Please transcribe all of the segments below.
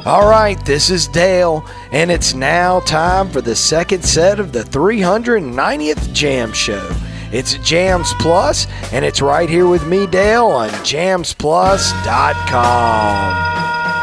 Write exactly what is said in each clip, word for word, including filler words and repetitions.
All right, this is Dale, and it's now time for the second set of the three hundred ninetieth Jam Show. It's Jams Plus, and it's right here with me, Dale, on jams plus dot com.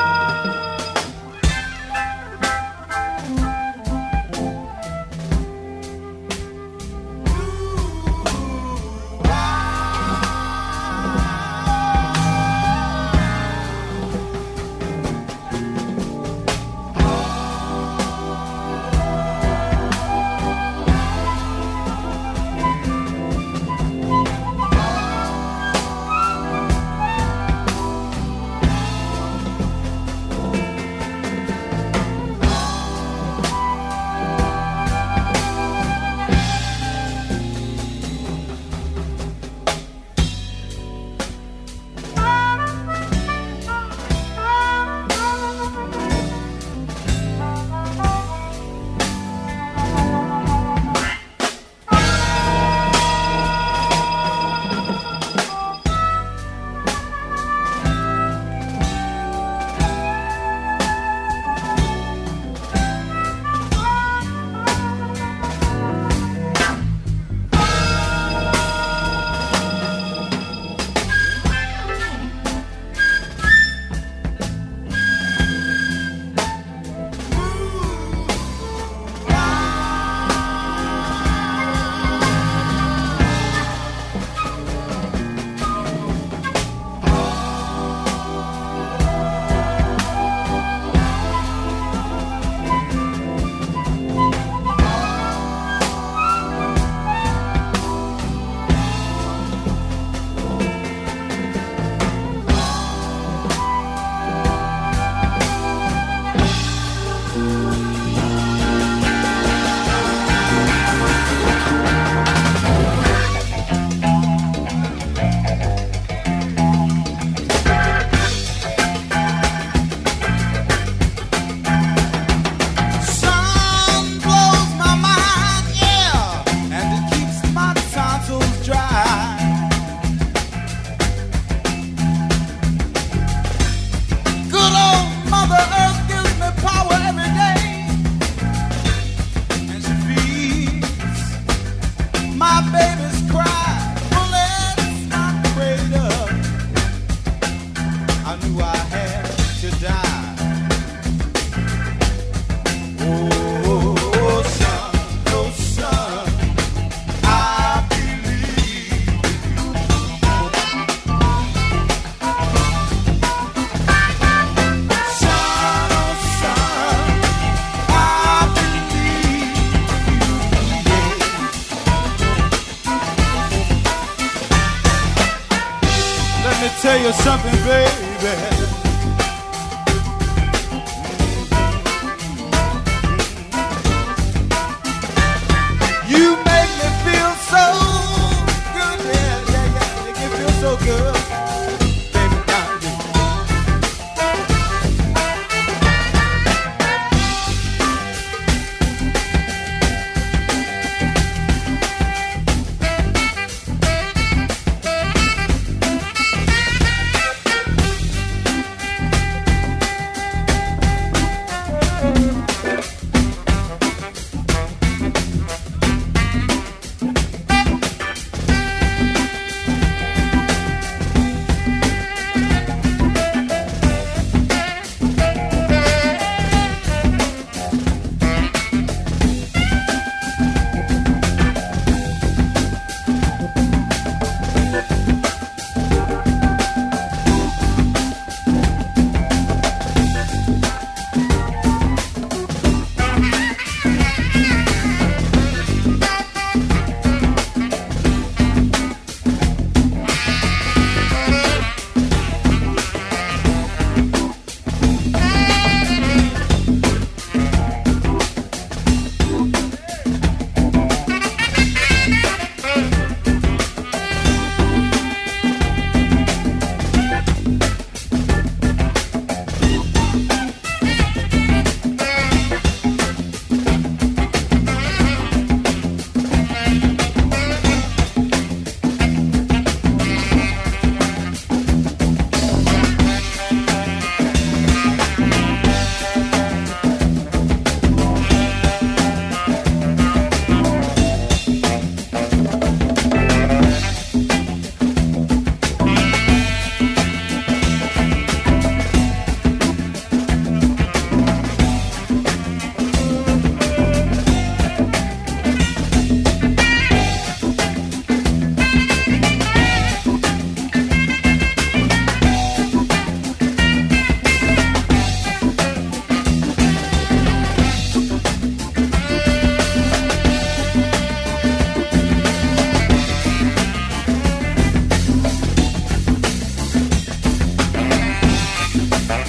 Tell you something, baby. You make me feel so good, yeah, yeah, yeah. Make me feel so good, baby.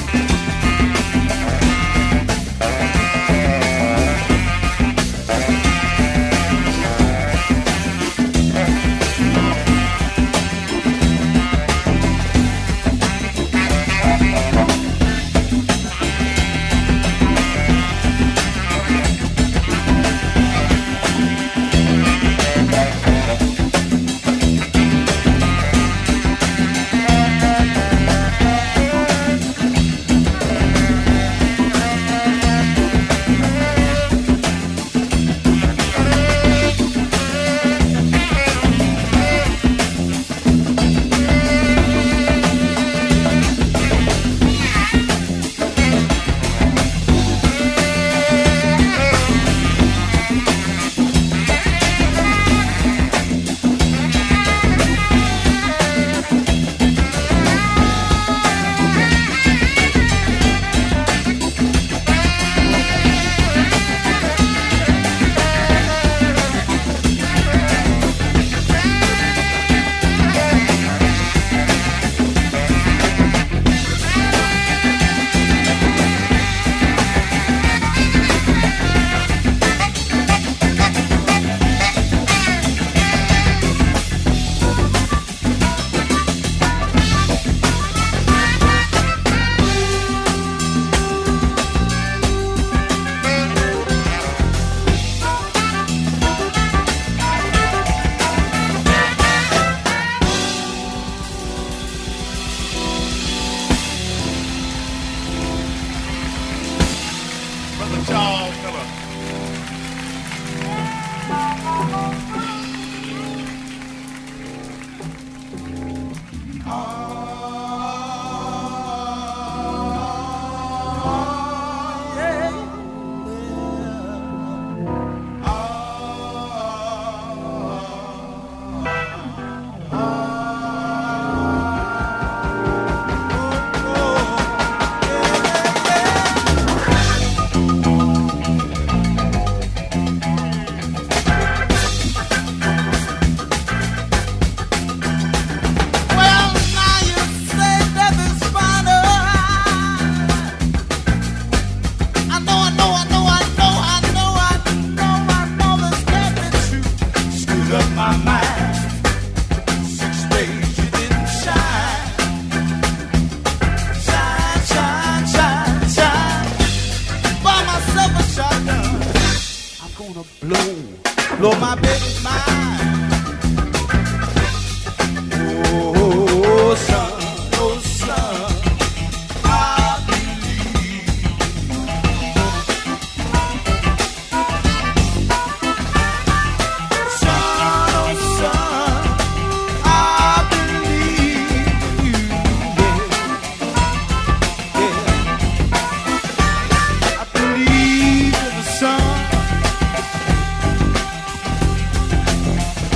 blow my baby's mind. Oh, son, oh, son, I believe. Son, oh, son, I believe you. Yeah, yeah. I believe in the sun.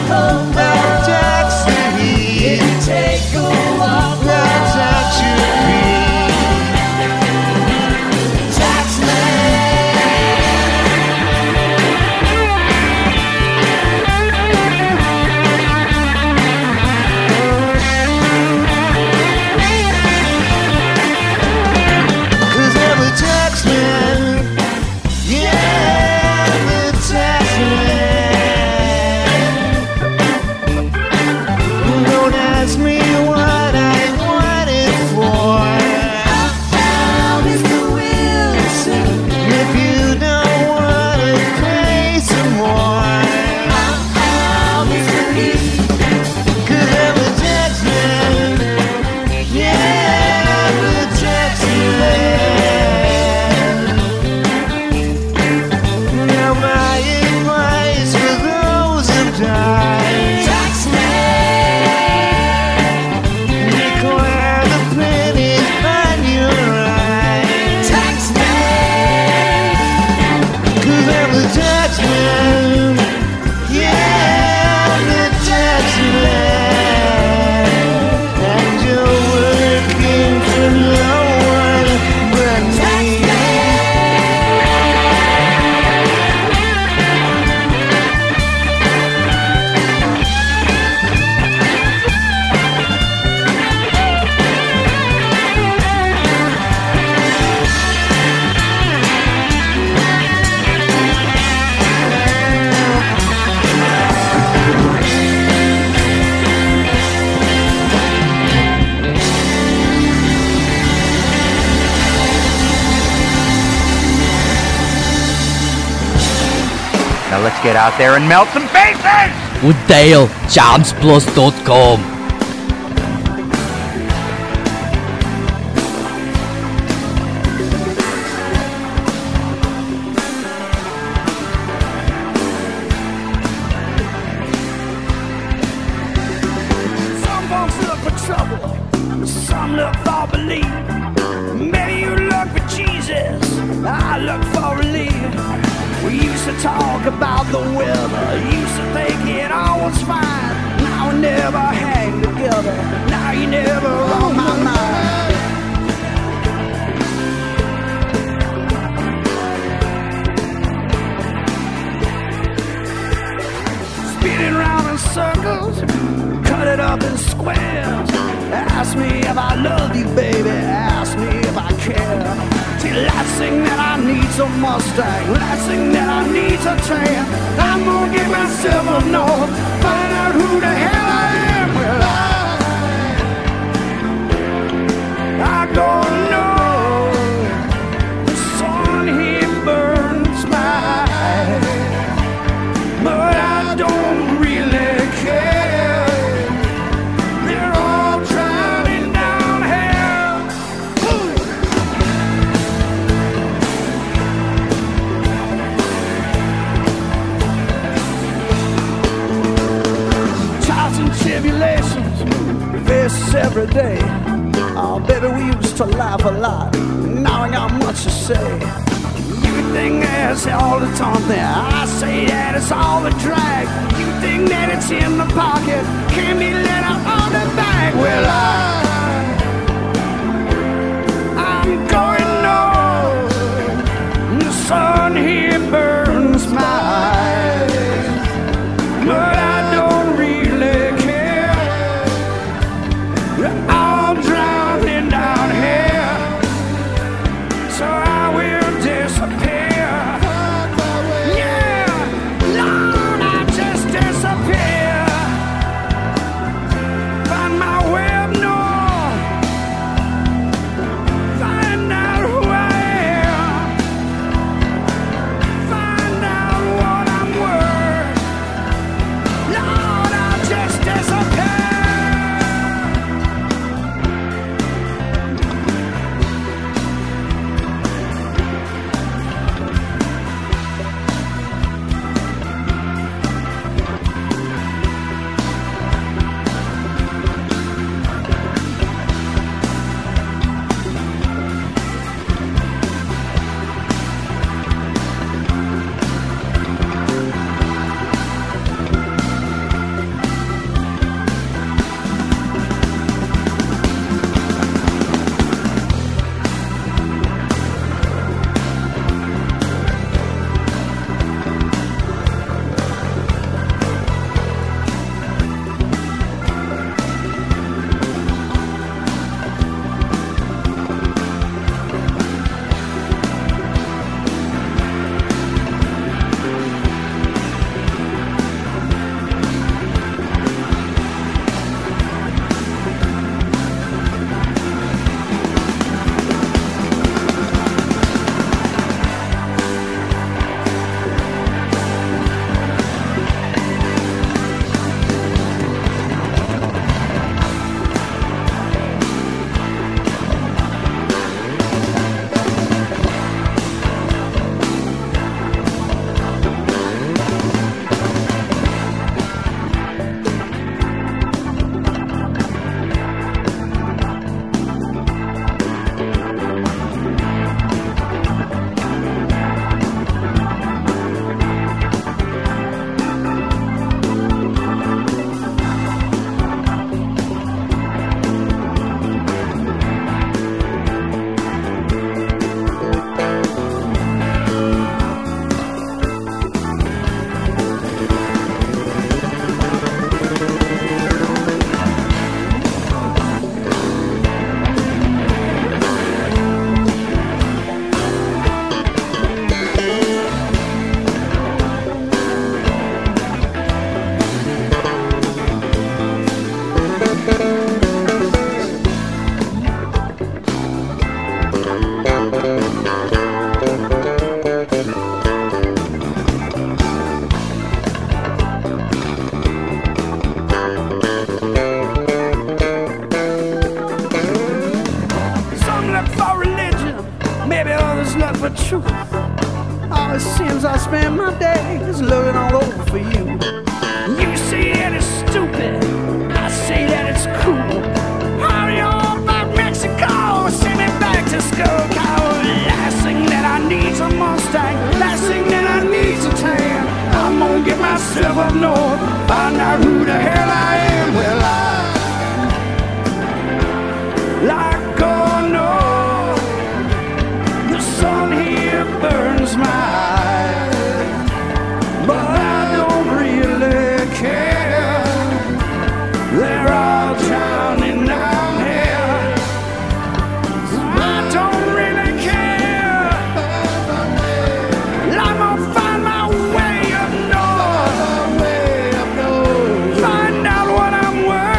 Now let's get out there and melt some faces! With Dale, jams plus dot com. Some folks look for trouble, some look for belief. Maybe you look for Jesus, I look for relief. We used to talk about the weather, used to think it all was fine. Now we never hang together, now you never on my mind. Spinning round in circles, cut it up in squares. Ask me if I love you, baby, ask me if I care. See, last thing that I need's a Mustang, last thing that I need's a tan. I'm gonna get myself up north, find out who the hell I am. Well, I, I gonna know the sun here burns my eyes, but I don't really care. They're all driving down hell. Ooh. Trials and tribulations we face every day. Oh, baby, we used to laugh a lot. Now I got much to say. You think that's all the time there. I say that it's all a drag. You think that it's in the pocket, can't be let out on the bag. Well, I, I'm going north. The sun here burns my eyes, but I don't really care. We're all drowning down here, so I will disappear. Yeah, Lord, I just disappear. spend my days looking all over for you. You say that it's stupid, I say that it's cool. Hurry on back Mexico, send me back to school. Cause last thing that I need's a Mustang, last thing that I need's a tan. I'm gonna get myself up north, find out who the hell I am. Well, I like going north, the sun here burns my eyes, but I don't really care. They're all drowning down here. I don't really care. I'm gonna find my way up north, find out what I'm worth.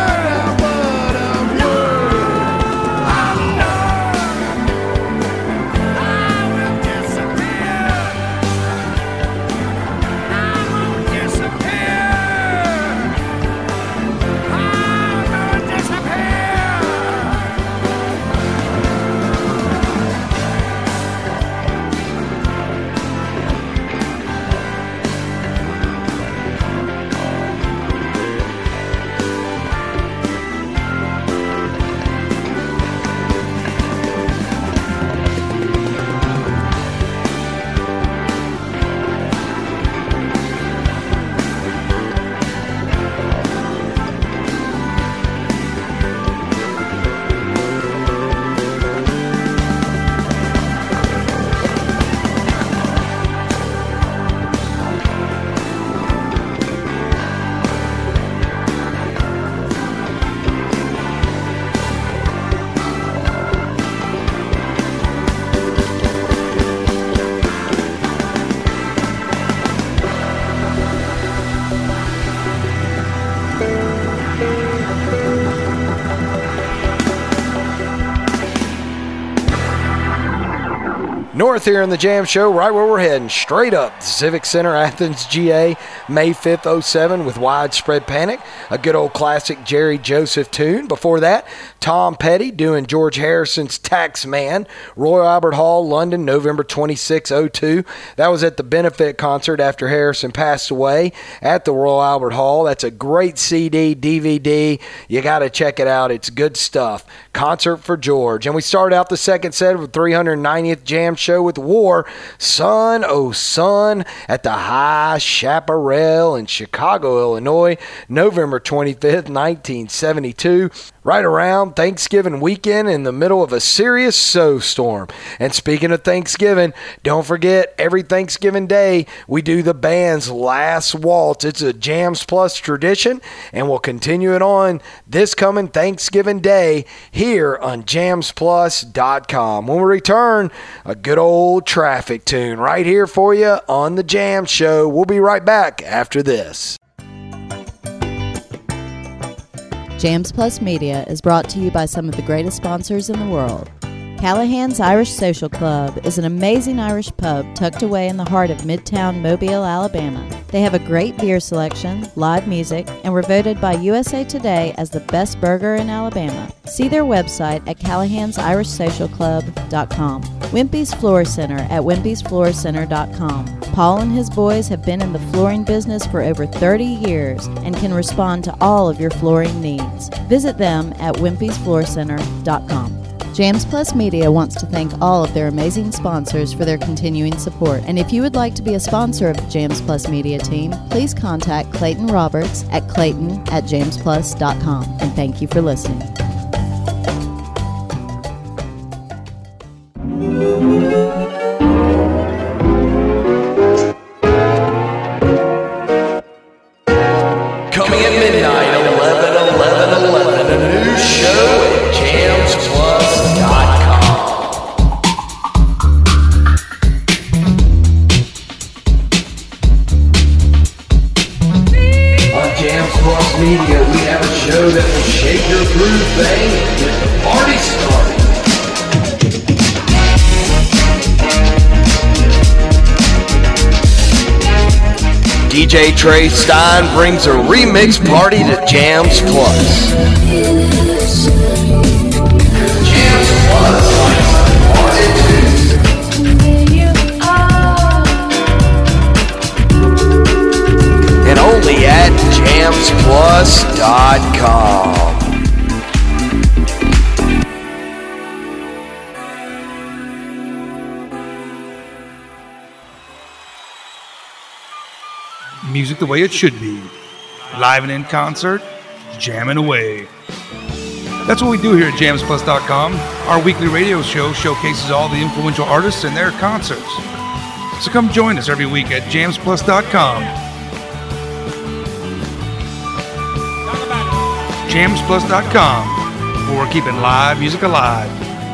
North here in the Jam Show, right where we're heading, straight up the Civic Center, Athens, G A, May fifth, oh seven, with Widespread Panic, a good old classic Jerry Joseph tune. Before that, Tom Petty doing George Harrison's Tax Man, Royal Albert Hall, London, November twenty-sixth, oh two. That was at the benefit concert after Harrison passed away at the Royal Albert Hall. That's a great C D, D V D. You got to check it out. It's good stuff. Concert for George. And we start out the second set of the three hundred ninetieth Jam Show with War, Son, Oh Son, at the High Chaparral in Chicago, Illinois, November twenty-fifth, nineteen seventy-two. Right around Thanksgiving weekend in the middle of a serious snowstorm. And speaking of Thanksgiving, don't forget every Thanksgiving Day we do the band's last waltz. It's a Jams Plus tradition, and we'll continue it on this coming Thanksgiving Day here on jams plus dot com. When we return, a good old traffic tune right here for you on the Jam Show. We'll be right back after this. Jams Plus Media is brought to you by some of the greatest sponsors in the world. Callahan's Irish Social Club is an amazing Irish pub tucked away in the heart of Midtown Mobile, Alabama. They have a great beer selection, live music, and were voted by U S A Today as the best burger in Alabama. See their website at callahans irish social club dot com. Wimpy's Floor Center at wimpys floor center dot com. Paul and his boys have been in the flooring business for over thirty years and can respond to all of your flooring needs. Visit them at wimpys floor center dot com. Jams Plus Media wants to thank all of their amazing sponsors for their continuing support. And if you would like to be a sponsor of the Jams Plus Media team, please contact Clayton Roberts at clayton at jams plus dot com. And thank you for listening. Coming at midnight, eleven, eleven, eleven, a new show at jams plus dot com. On Jams Plus Media, we have a show that will shake your groove, bang, and get the party started. D J Trey Stein brings a remix party to Jams Plus. Jams Plus likes to party too. dot com. Music the way it should be. Live and in concert, jamming away. That's what we do here at jams plus dot com. Our weekly radio show showcases all the influential artists and their concerts. So come join us every week at jams plus dot com. jams plus dot com, where we're keeping live music alive.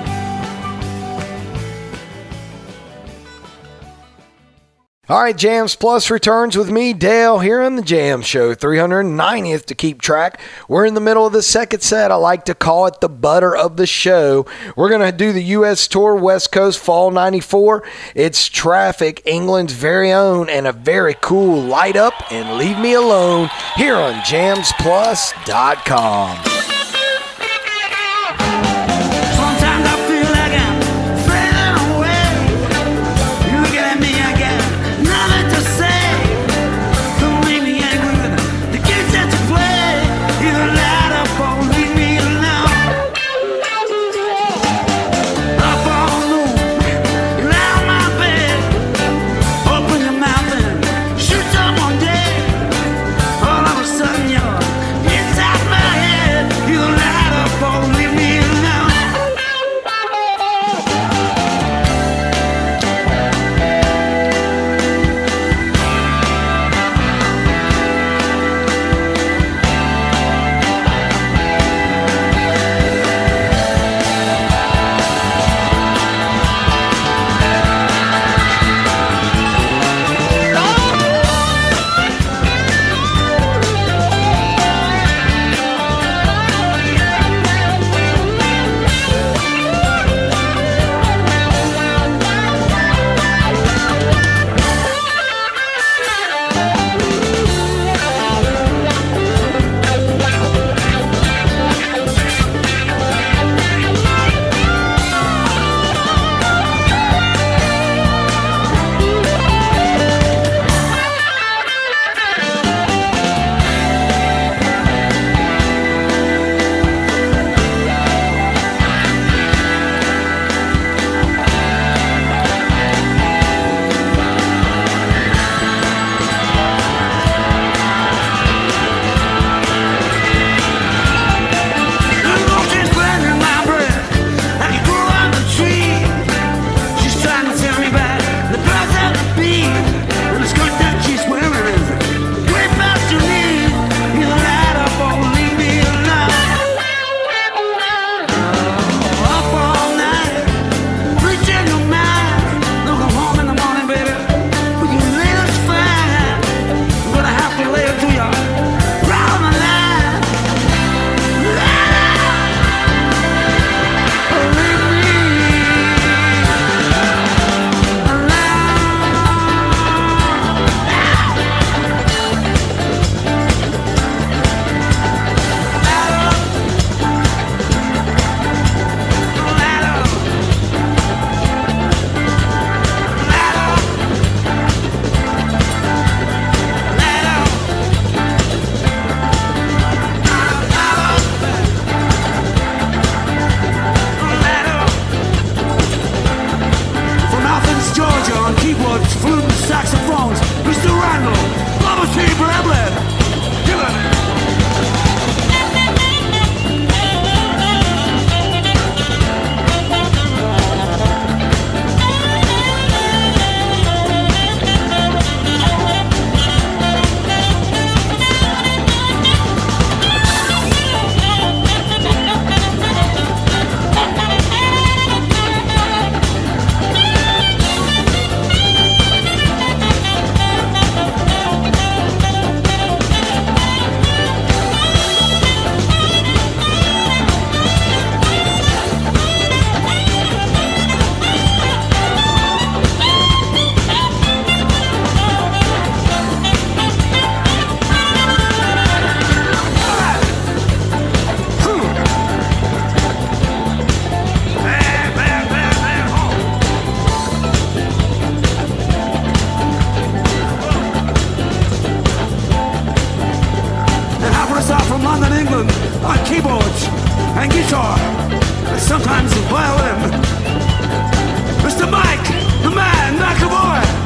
All right, Jams Plus returns with me, Dale, here on the Jam Show, three hundred ninetieth to keep track. We're in the middle of the second set. I like to call it the butter of the show. We're going to do the U S Tour West Coast Fall ninety-four. It's Traffic, England's very own, and a very cool Light Up and Leave Me Alone here on jams plus dot com. Inside my head England on keyboards and guitar, and sometimes the violin. Mister Mike, the man, McAvoy.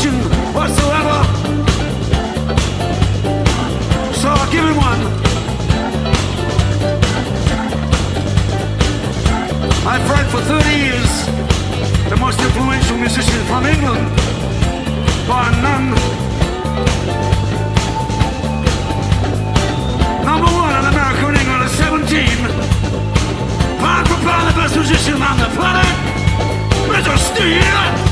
musician whatsoever. So I'll give him one. My friend for thirty years, the most influential musician from England, bar none. Number one in America and England at seventeen. Pound for pound the best musician on the planet, Mister Steve.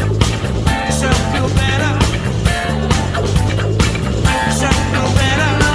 Better.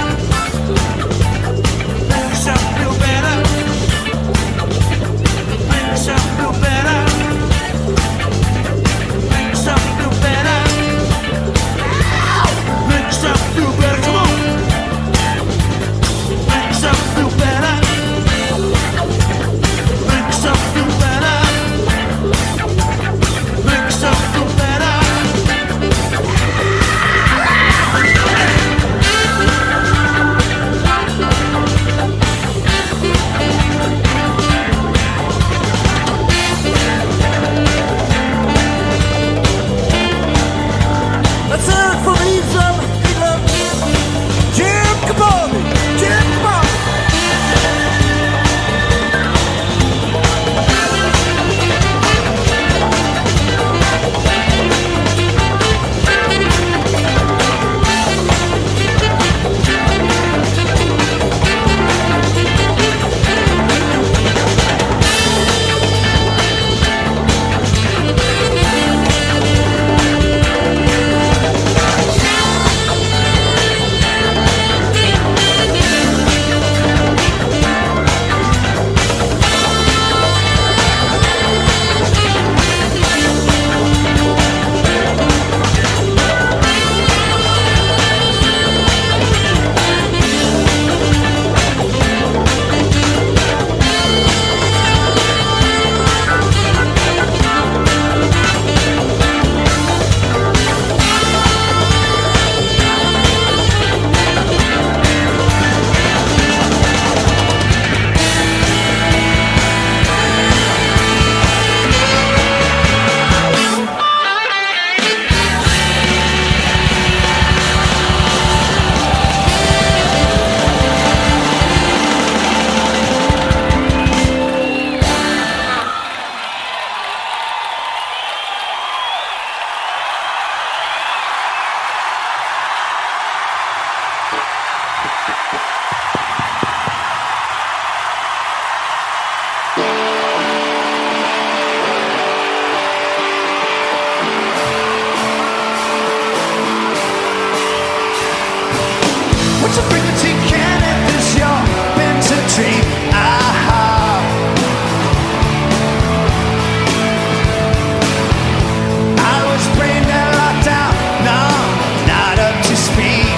What's the frequency? Can it this your meant to dream? Ah, I was brain dead, locked out, no, not up to speed.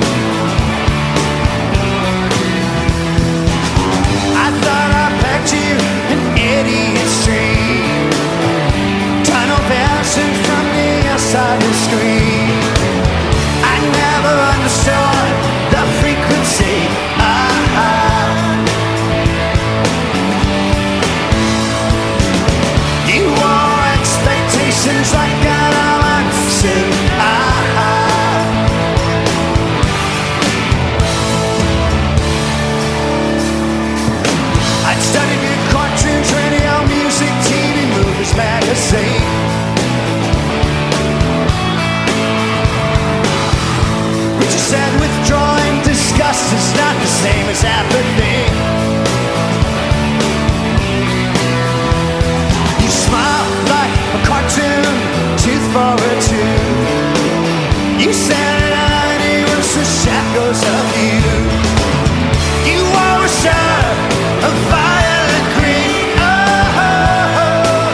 I thought I packed you an idiot street, tunnel bouncing from the outside the screen. I never understood the frequency. Ah, you wore expectations like an armored suit. Ah, I'd studied your cartoons, radio, music, T V, movies, magazine. Richard said withdrawing disgust is not the same as apathy. You smile like a cartoon, tooth for a tooth. You said I was the shackles of you. You wore a shirt of violet green. Oh, oh, oh.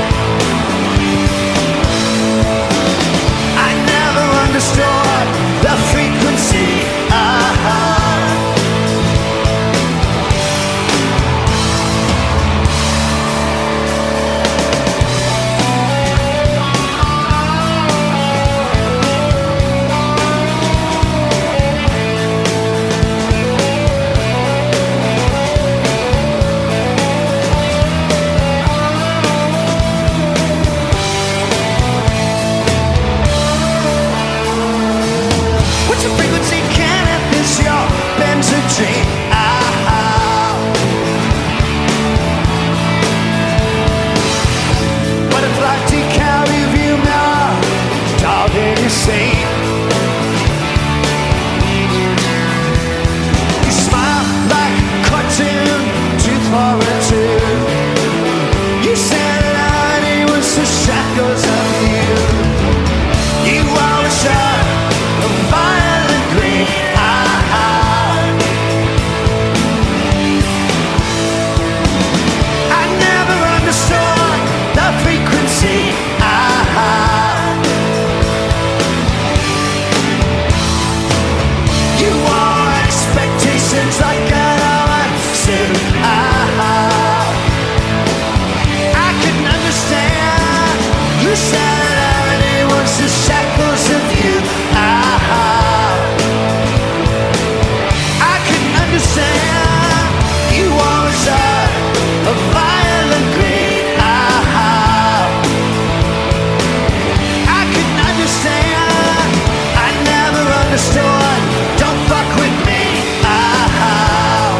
I never understood the frequency. Ah, what's the frequency? Can it this your meant to dream? Ah, butterfly decal review mirror, dog in your seat. You smile like a cartoon, tooth for a tooth. You said that it was the shackles of you. You are a shirt of violet green. Ah, I never understood the frequency. Ah, you wore expectations like an armored suit. Ah, I couldn't understand. You said everything was the shackles of you. Ah, I couldn't understand. You always are a violent green. Ah, I couldn't understand. I never understood. Don't fuck with me. Ah,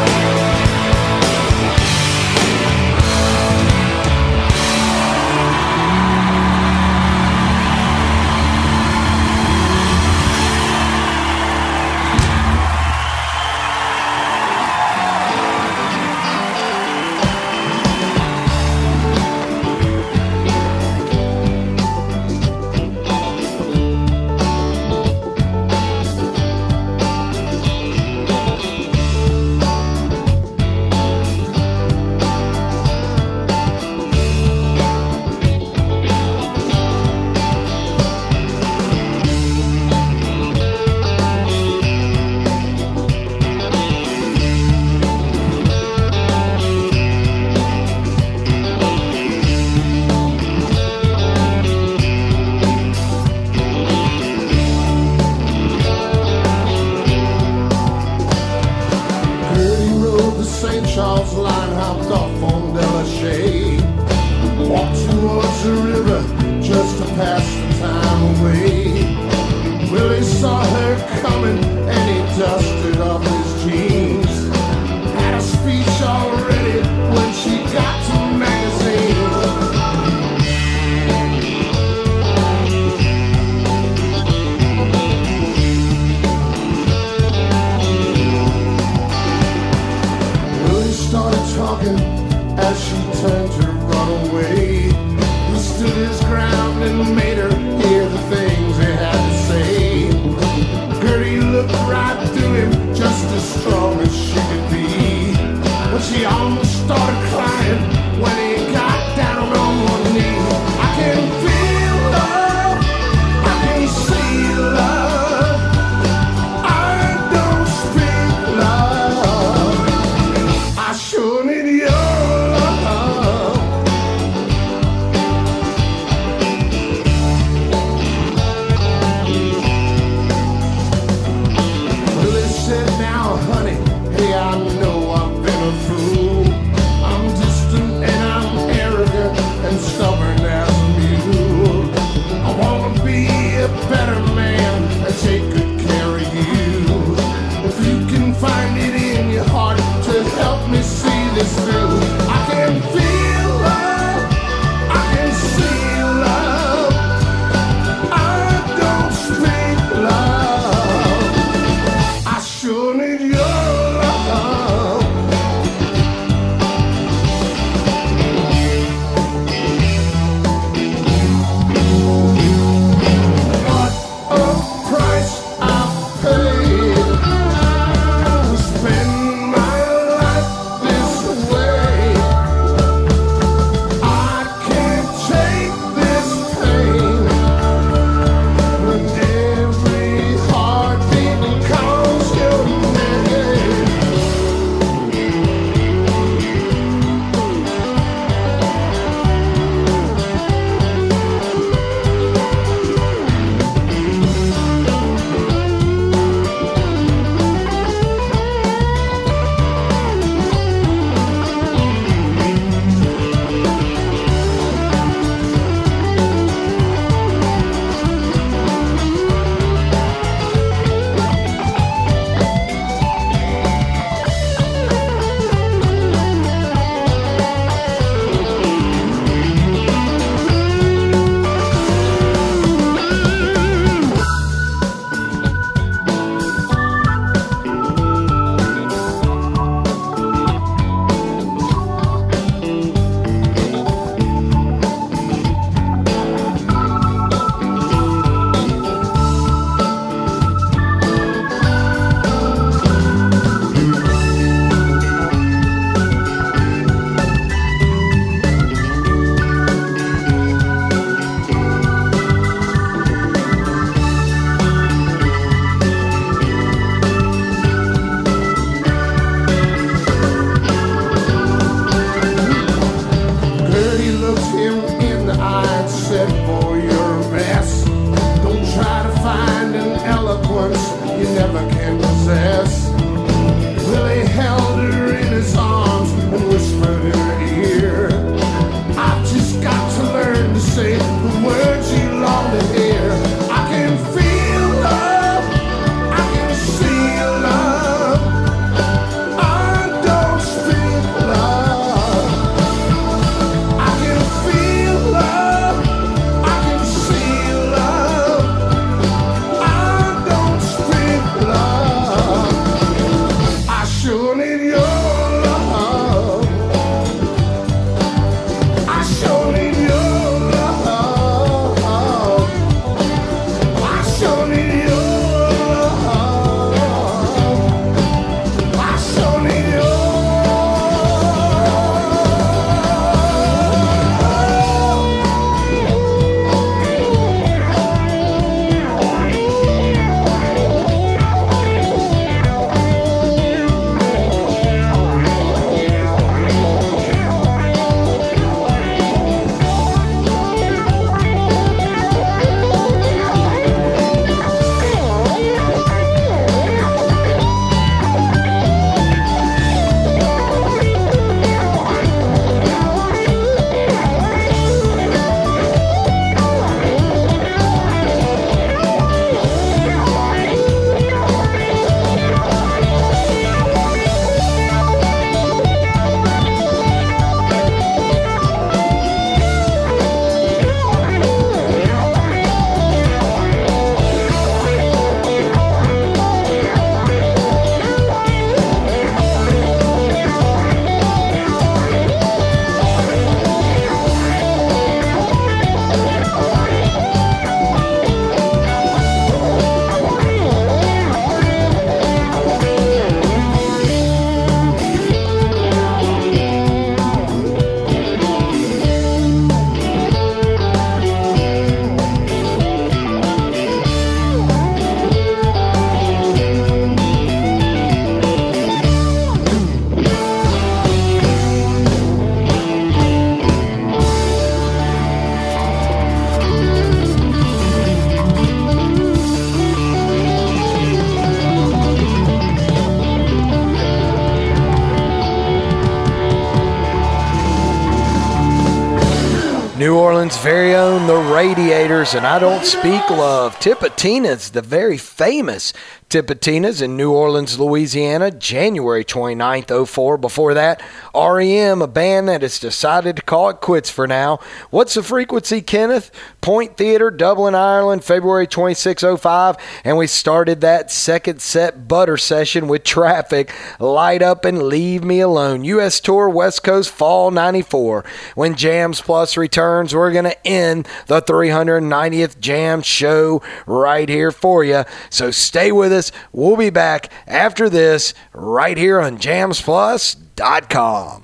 New Orleans' very own, the Radiators, and I Don't Speak Love. Tipitina's, the very famous Tipitina's in New Orleans, Louisiana, January twenty-ninth, oh four. Before that, R E M, a band that has decided to call it quits for now. What's the Frequency, Kenneth? Point Theater, Dublin, Ireland, February twenty-sixth, oh five. And we started that second set butter session with Traffic, Light Up and Leave Me Alone. U S Tour, West Coast, Fall ninety-four. When Jams Plus returns, we're going to end the three hundred ninetieth Jam show right here for you. So stay with us. We'll be back after this right here on jams plus dot com.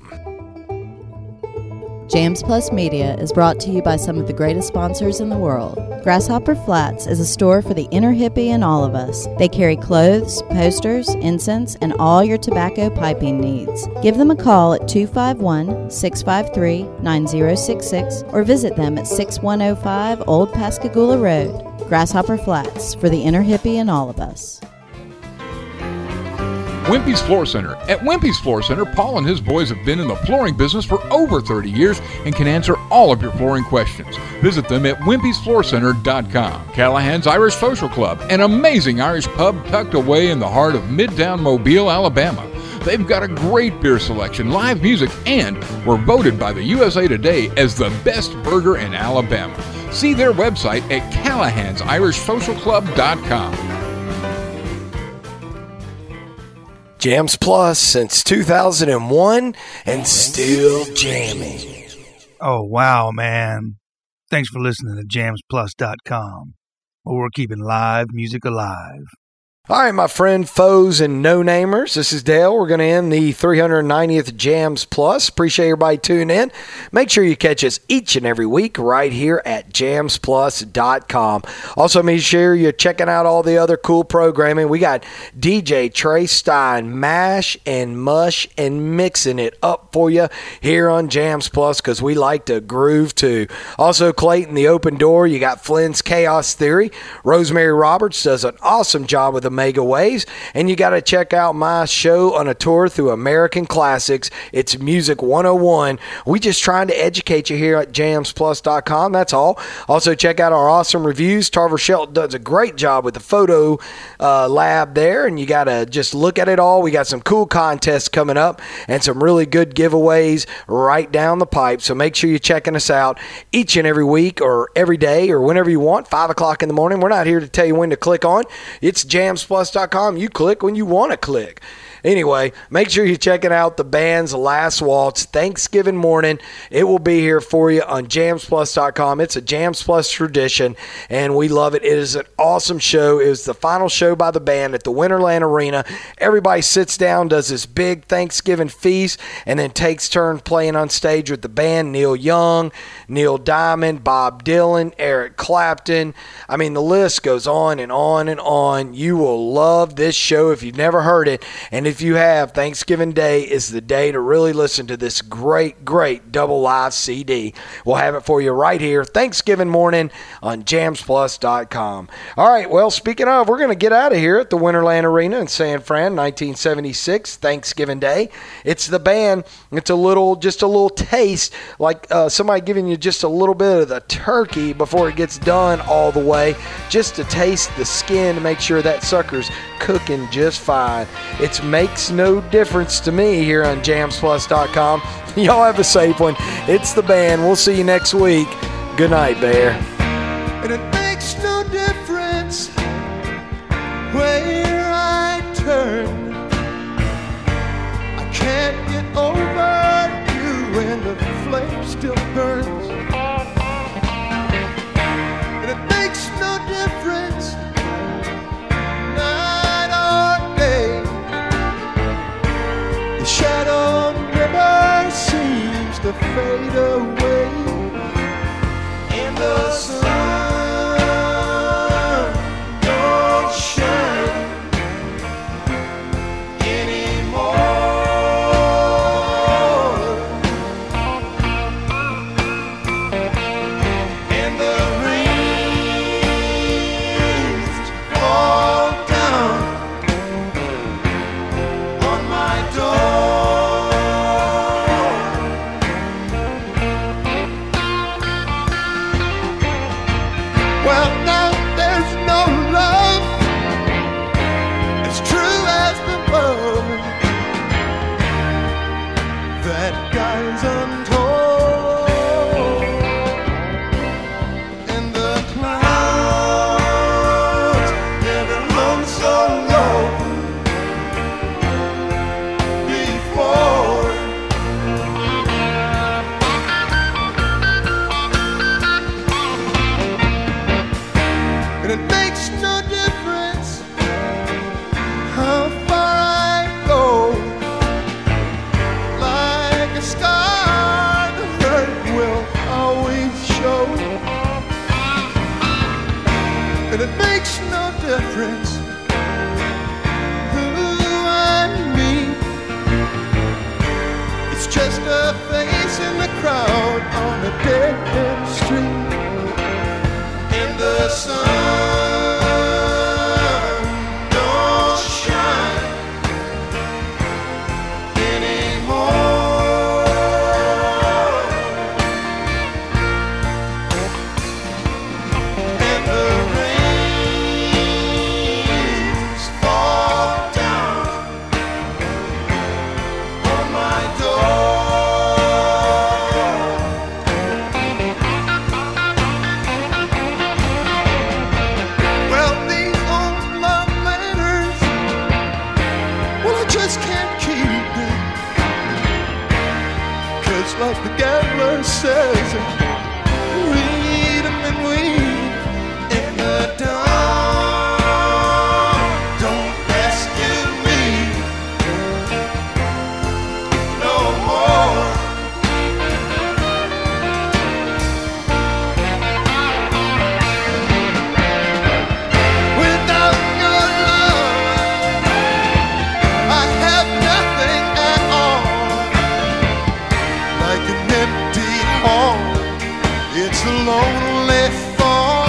Jams Plus Media is brought to you by some of the greatest sponsors in the world. Grasshopper Flats is a store for the inner hippie in all of us. They carry clothes, posters, incense, and all your tobacco piping needs. Give them a call at two five one, six five three, nine zero six six or visit them at six one oh five Old Pascagoula Road. Grasshopper Flats for the inner hippie in all of us. Wimpy's Floor Center. At Wimpy's Floor Center, Paul and his boys have been in the flooring business for over thirty years and can answer all of your flooring questions. Visit them at wimpys floor center dot com. Callahan's Irish Social Club, an amazing Irish pub tucked away in the heart of Midtown Mobile, Alabama. They've got a great beer selection, live music, and were voted by the U S A Today as the best burger in Alabama. See their website at callahans irish social club dot com. Jams Plus since two thousand one and still jamming. Oh, wow, man. Thanks for listening to jams plus dot com, where we're keeping live music alive. All right, my friend, foes, and no-namers, this is Dale. We're going to end the three hundred ninetieth Jams Plus. Appreciate everybody tuning in. Make sure you catch us each and every week right here at jams plus dot com. Also, make sure you're checking out all the other cool programming. We got D J Trey Stein mash and mush and mixing it up for you here on Jams Plus because we like to groove too. Also, Clayton, the Open Door. You got Flynn's Chaos Theory. Rosemary Roberts does an awesome job with the Mega Waves, and you got to check out my show on a tour through American Classics. It's Music one oh one. We just trying to educate you here at jams plus dot com. That's all. Also, check out our awesome reviews. Tarver Shelton does a great job with the photo uh, lab there, and you got to just look at it all. We got some cool contests coming up and some really good giveaways right down the pipe. So make sure you're checking us out each and every week or every day or whenever you want, five o'clock in the morning. We're not here to tell you when to click on. It's jams plus dot com. You click when you want to click. Anyway, make sure you're checking out the band's Last Waltz Thanksgiving morning. It will be here for you on jams plus dot com. It's a Jams Plus tradition, and we love it. It is an awesome show. It was the final show by the band at the Winterland Arena. Everybody sits down, does this big Thanksgiving feast, and then takes turns playing on stage with the band. Neil Young, Neil Diamond, Bob Dylan, Eric Clapton. I mean, the list goes on and on and on. You will love this show if you've never heard it. And if you have, Thanksgiving Day is the day to really listen to this great, great double live C D. We'll have it for you right here, Thanksgiving morning on jams plus dot com. All right, well, speaking of, we're going to get out of here at the Winterland Arena in San Fran, nineteen seventy-six, Thanksgiving Day. It's the band. It's a little, just a little taste, like uh, somebody giving you just a little bit of the turkey before it gets done all the way, just to taste the skin to make sure that sucker's cooking just fine. It's Makes No Difference to me here on jams plus dot com. Y'all have a safe one. It's the band. We'll see you next week. Good night, Bear. And it makes no difference where I turn. I can't get over you when the flame still burns. And it makes no difference night or day. The shadow never seems to fade away. And the sun don't shine anymore. And the rains fall down on my door. verses and read them and weep in the dawn. Don't rescue me no more. Without your love, I have nothing at all. Like an empty home, it's a lonely fall.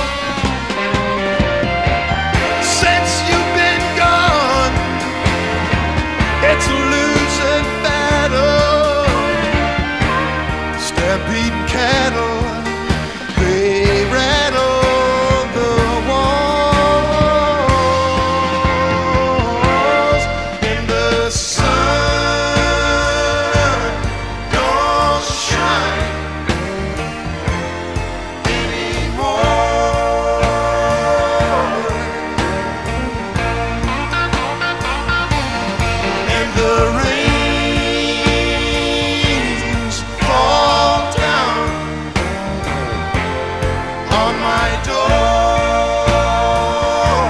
Since you've been gone, it's a losing battle. Stampeding cattle, they rattle the walls. In the sun don't shine anymore. And the rains fall down on my door.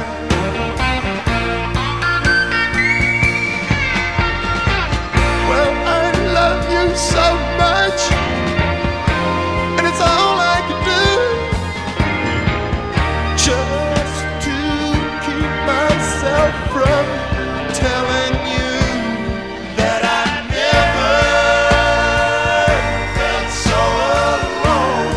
Well, I love you so much, and it's all I can do just to keep myself from telling you that I never felt so alone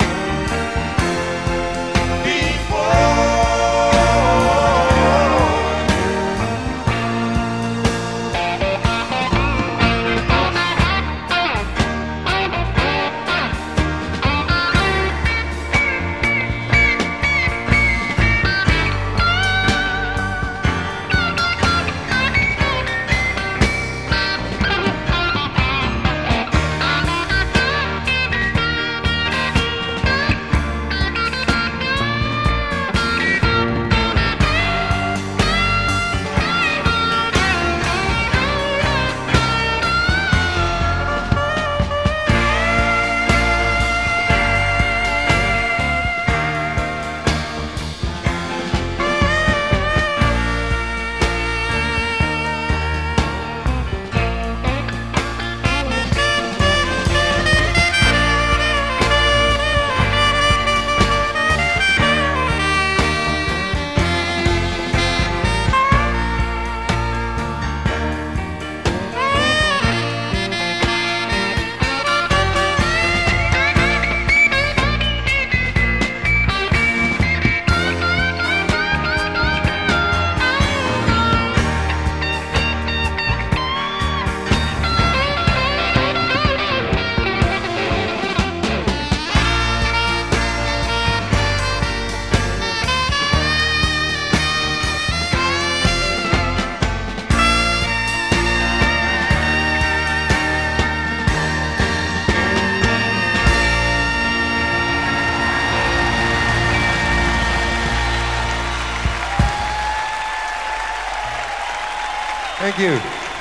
Thank you.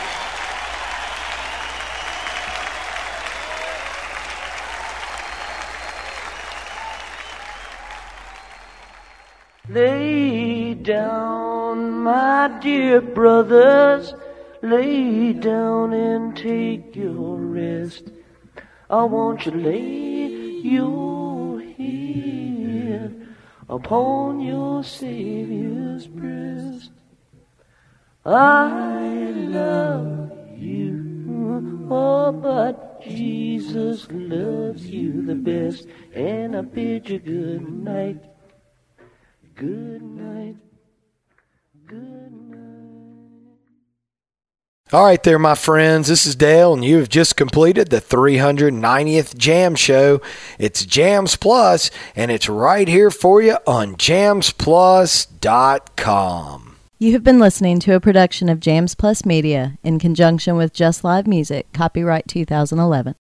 Lay down, my dear brothers, lay down and take your rest. I want you to lay your head upon your Savior's breast. I love you, oh, but Jesus loves you the best, and I bid you good night, good night, good night. All right there, my friends. This is Dale, and you have just completed the three hundred ninetieth Jam Show. It's Jams Plus, and it's right here for you on jams plus dot com. You have been listening to a production of Jams Plus Media in conjunction with Just Live Music, copyright two thousand eleven.